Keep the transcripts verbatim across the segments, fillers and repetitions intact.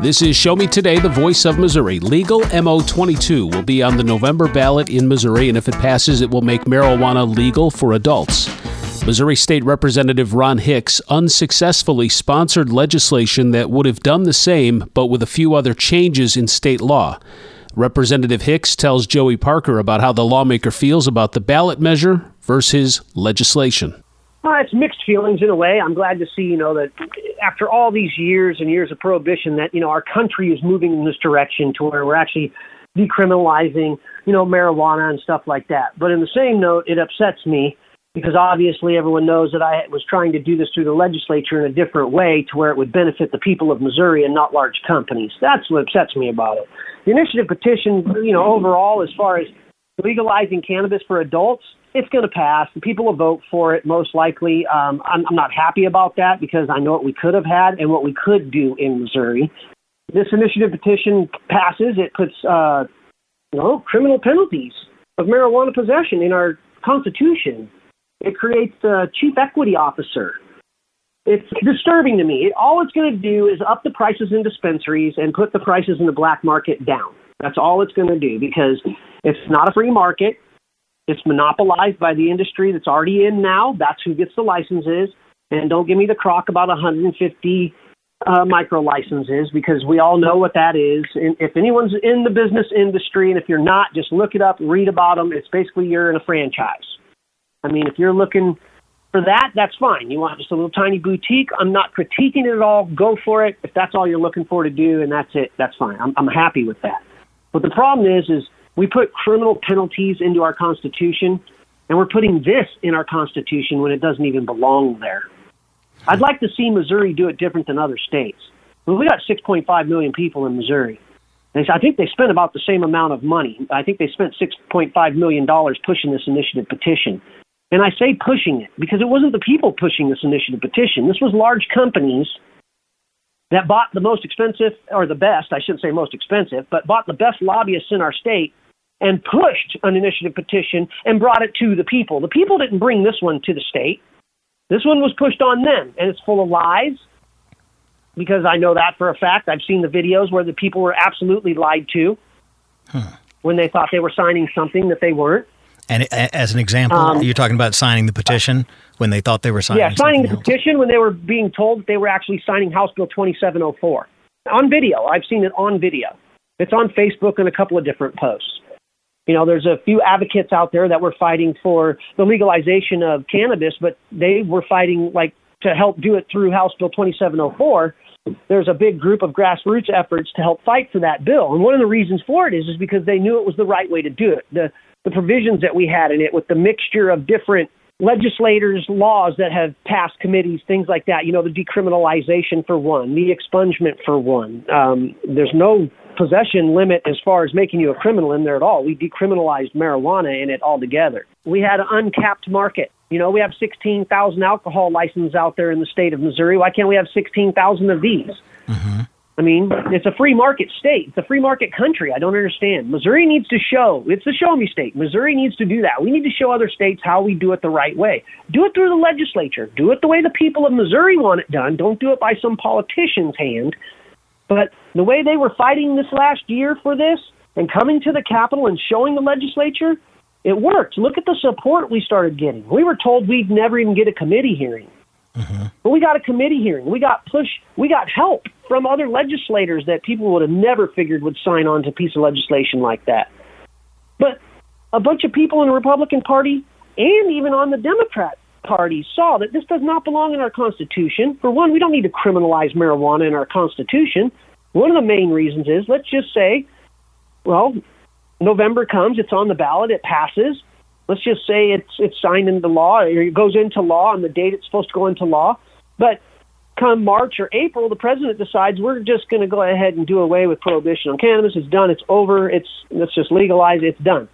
This is Show Me Today, the voice of Missouri. Legal M O twenty-two will be on the November ballot in Missouri, and if it passes, it will make marijuana legal for adults. Missouri State Representative Ron Hicks unsuccessfully sponsored legislation that would have done the same, but with a few other changes in state law. Representative Hicks tells Joey Parker about how the lawmaker feels about the ballot measure versus legislation. Uh, it's mixed feelings in a way. I'm glad to see, you know, that after all these years and years of prohibition that, you know, our country is moving in this direction to where we're actually decriminalizing, you know, marijuana and stuff like that. But in the same note, it upsets me because obviously everyone knows that I was trying to do this through the legislature in a different way to where it would benefit the people of Missouri and not large companies. That's what upsets me about it. The initiative petition, you know, overall, as far as legalizing cannabis for adults, it's going to pass. The people will vote for it, most likely. Um, I'm, I'm not happy about that because I know what we could have had and what we could do in Missouri. This initiative petition passes. It puts, uh, you know, criminal penalties of marijuana possession in our Constitution. It creates a chief equity officer. It's disturbing to me. It, all it's going to do is up the prices in dispensaries and put the prices in the black market down. That's all it's going to do because it's not a free market. It's monopolized by the industry that's already in now. That's who gets the licenses. And don't give me the crock about one hundred fifty uh, micro licenses because we all know what that is. And if anyone's in the business industry, and if you're not, just look it up, read about them. It's basically you're in a franchise. I mean, if you're looking for that, that's fine. You want just a little tiny boutique, I'm not critiquing it at all. Go for it. If that's all you're looking for to do, and that's it, that's fine. I'm, I'm happy with that. But the problem is, is we put criminal penalties into our Constitution, and we're putting this in our Constitution when it doesn't even belong there. I'd like to see Missouri do it different than other states. Well, we got six point five million people in Missouri. They, I think they spent about the same amount of money. I think they spent six point five million dollars pushing this initiative petition. And I say pushing it because it wasn't the people pushing this initiative petition. This was large companies that bought the most expensive, or the best, I shouldn't say most expensive, but bought the best lobbyists in our state and pushed an initiative petition and brought it to the people. The people didn't bring this one to the state. This one was pushed on them, and it's full of lies because I know that for a fact. I've seen the videos where the people were absolutely lied to huh. when they thought they were signing something that they weren't. And as an example, um, you're talking about signing the petition when they thought they were signing Yeah, signing the else. petition when they were being told that they were actually signing House Bill twenty-seven oh four. On video. I've seen it on video. It's on Facebook and a couple of different posts. You know, there's a few advocates out there that were fighting for the legalization of cannabis, but they were fighting like to help do it through House Bill twenty-seven oh four. There's a big group of grassroots efforts to help fight for that bill. And one of the reasons for it is, is because they knew it was the right way to do it. The The provisions that we had in it with the mixture of different legislators' laws that have passed committees, things like that, you know, the decriminalization for one, the expungement for one. Um, there's no possession limit as far as making you a criminal in there at all. We decriminalized marijuana in it altogether. We had an uncapped market. You know, we have sixteen thousand alcohol licenses out there in the state of Missouri. Why can't we have sixteen thousand of these? Mm-hmm. I mean, it's a free market state. It's a free market country. I don't understand. Missouri needs to show. It's the show me state. Missouri needs to do that. We need to show other states how we do it the right way. Do it through the legislature. Do it the way the people of Missouri want it done. Don't do it by some politician's hand. But the way they were fighting this last year for this and coming to the Capitol and showing the legislature, it worked. Look at the support we started getting. We were told we'd never even get a committee hearing. Uh-huh. But we got a committee hearing. We got push. We got help from other legislators that people would have never figured would sign on to a piece of legislation like that. But a bunch of people in the Republican Party and even on the Democrat Party saw that this does not belong in our Constitution. For one, we don't need to criminalize marijuana in our Constitution. One of the main reasons is, let's just say, well, November comes, it's on the ballot, it passes. Let's just say it's it's signed into law, or it goes into law on the date it's supposed to go into law. But come March or April, the president decides we're just going to go ahead and do away with prohibition on cannabis. It's done. It's over. It's let's just legalize it. It's done.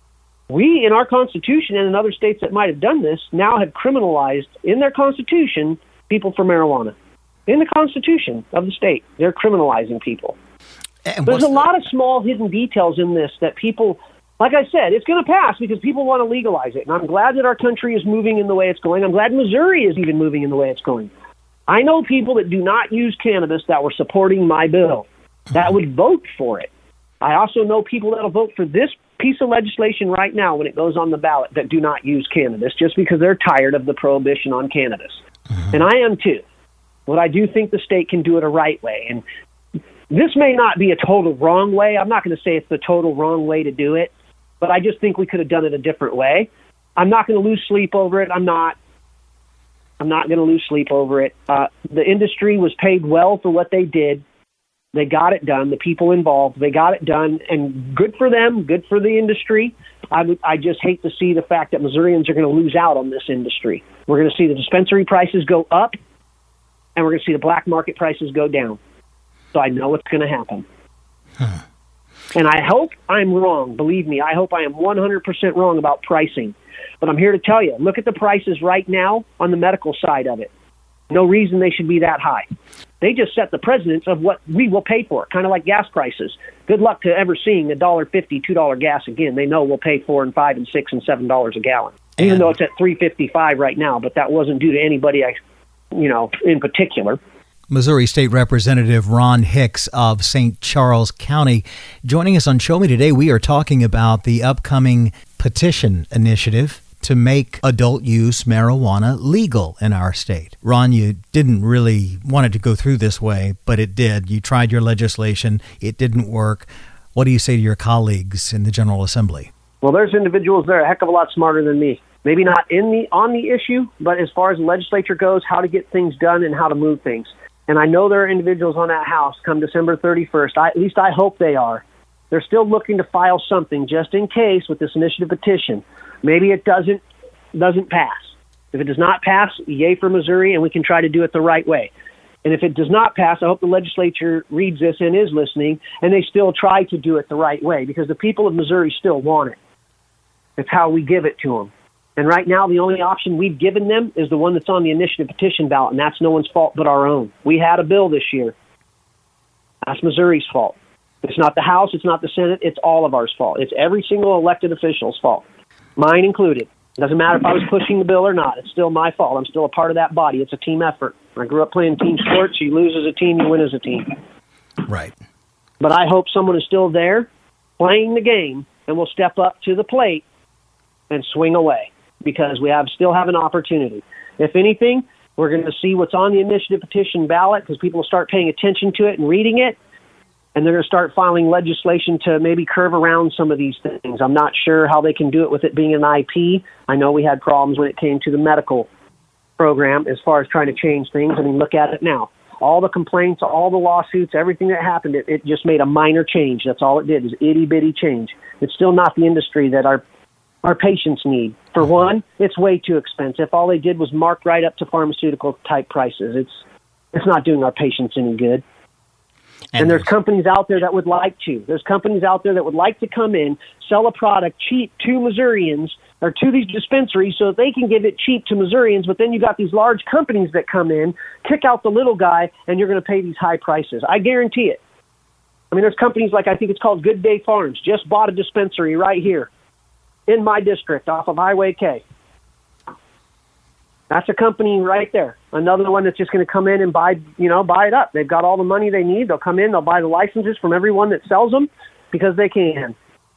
We, in our Constitution and in other states that might have done this, now have criminalized in their Constitution people for marijuana. In the Constitution of the state, they're criminalizing people. And There's a the- lot of small hidden details in this that people... Like I said, it's going to pass because people want to legalize it. And I'm glad that our country is moving in the way it's going. I'm glad Missouri is even moving in the way it's going. I know people that do not use cannabis that were supporting my bill. that would vote for it. I also know people that'll vote for this piece of legislation right now when it goes on the ballot that do not use cannabis just because they're tired of the prohibition on cannabis. Mm-hmm. And I am too. But I do think the state can do it a right way. And this may not be a total wrong way. I'm not going to say it's the total wrong way to do it, but I just think we could have done it a different way. I'm not going to lose sleep over it. I'm not. I'm not going to lose sleep over it. Uh, the industry was paid well for what they did. They got it done. The people involved, they got it done, and good for them, good for the industry. I, would, I just hate to see the fact that Missourians are going to lose out on this industry. We're going to see the dispensary prices go up, and we're going to see the black market prices go down. So I know what's going to happen. Huh. And I hope I'm wrong. Believe me, I hope I am one hundred percent wrong about pricing. But I'm here to tell you, look at the prices right now on the medical side of it. No reason they should be that high. They just set the precedence of what we will pay for it, kind of like gas prices. Good luck to ever seeing a one dollar fifty, two dollars gas again. They know we'll pay four and five and six and seven dollars a gallon, and even though it's at three fifty-five right now. But that wasn't due to anybody, I, you know, in particular. Missouri State Representative Ron Hicks of Saint Charles County joining us on Show Me Today. We are talking about the upcoming petition initiative to make adult use marijuana legal in our state. Ron, you didn't really want it to go through this way, but it did. You tried your legislation. It didn't work. What do you say to your colleagues in the General Assembly? Well, there's individuals that are a heck of a lot smarter than me. Maybe not in the on the issue, but as far as the legislature goes, how to get things done and how to move things. And I know there are individuals on that House come December thirty-first. I, at least I hope they are. They're still looking to file something just in case with this initiative petition. Maybe it doesn't doesn't pass. If it does not pass, yay for Missouri, and we can try to do it the right way. And if it does not pass, I hope the legislature reads this and is listening, and they still try to do it the right way, because the people of Missouri still want it. It's how we give it to them. And right now, the only option we've given them is the one that's on the initiative petition ballot, and that's no one's fault but our own. We had a bill this year. That's Missouri's fault. It's not the House, it's not the Senate, it's all of ours fault. It's every single elected official's fault, mine included. It doesn't matter if I was pushing the bill or not. It's still my fault. I'm still a part of that body. It's a team effort. I grew up playing team sports. You lose as a team, you win as a team. Right. But I hope someone is still there playing the game and will step up to the plate and swing away, because we have still have an opportunity. If anything, we're going to see what's on the initiative petition ballot, because people will start paying attention to it and reading it, and they're going to start filing legislation to maybe curve around some of these things. I'm not sure how they can do it with it being an I P. I know we had problems when it came to the medical program as far as trying to change things. I mean, look at it now. All the complaints, all the lawsuits, everything that happened, it, it just made a minor change. That's all it did, is itty-bitty change. It's still not the industry that our our patients need. For one, it's way too expensive. All they did was mark right up to pharmaceutical-type prices. It's it's not doing our patients any good. And, and there's companies out there that would like to. There's companies out there that would like to come in, sell a product cheap to Missourians or to these dispensaries so that they can give it cheap to Missourians, but then you got these large companies that come in, kick out the little guy, and you're going to pay these high prices. I guarantee it. I mean, there's companies like, I think it's called Good Day Farms, just bought a dispensary right here in my district off of Highway K. That's a company right there. Another one that's just going to come in and buy, you know, buy it up. They've got all the money they need. They'll come in, they'll buy the licenses from everyone that sells them because they can.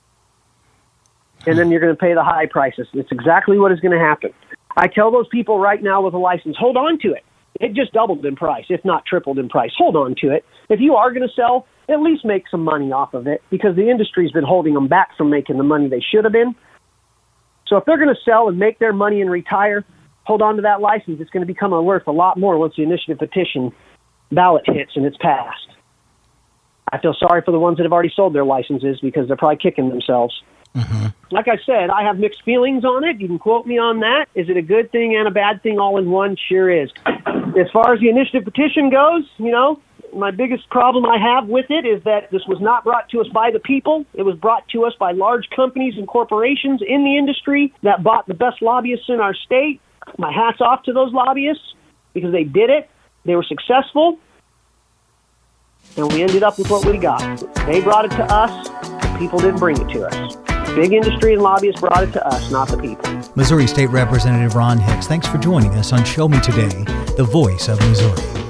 And then you're going to pay the high prices. It's exactly what is going to happen. I tell those people right now with a license, hold on to it. It just doubled in price, if not tripled in price. Hold on to it. If you are going to sell, at least make some money off of it, because the industry's been holding them back from making the money they should have been. So if they're going to sell and make their money and retire, hold on to that license. It's going to become worth a lot more once the initiative petition ballot hits and it's passed. I feel sorry for the ones that have already sold their licenses, because they're probably kicking themselves. Mm-hmm. Like I said, I have mixed feelings on it. You can quote me on that. Is it a good thing and a bad thing all in one? Sure is. As far as the initiative petition goes, you know, my biggest problem I have with it is that this was not brought to us by the people. It was brought to us by large companies and corporations in the industry that bought the best lobbyists in our state. My hat's off to those lobbyists, because they did it. They were successful. And we ended up with what we got. They brought it to us. The people didn't bring it to us. Big industry and lobbyists brought it to us, not the people. Missouri State Representative Ron Hicks, thanks for joining us on Show Me Today, the voice of Missouri.